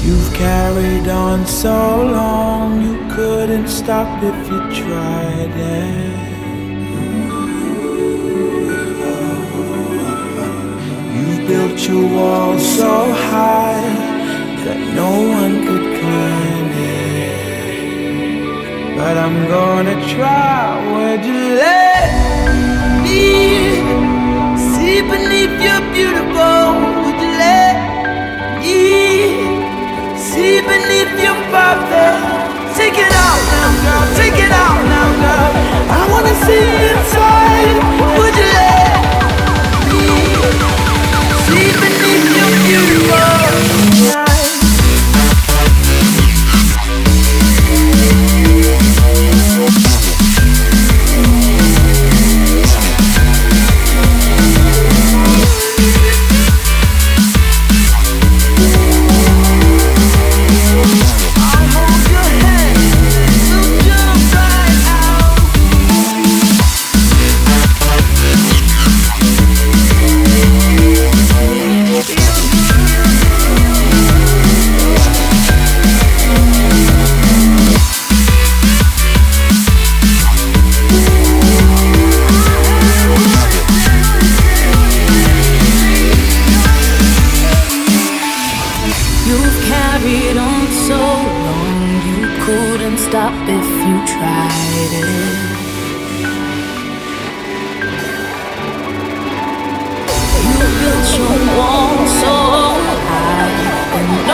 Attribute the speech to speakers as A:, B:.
A: You've carried on so long, you couldn't stop if you tried it. You've built your wall so high that no one could climb it. But I'm gonna try. Would you let me see beneath your beautiful? Would you let me see beneath your perfect? Take it out now, girl. Take it out now, girl. I wanna see inside. Would you let me see beneath your beautiful eyes?
B: Stop if you tried it. You built your wall so high and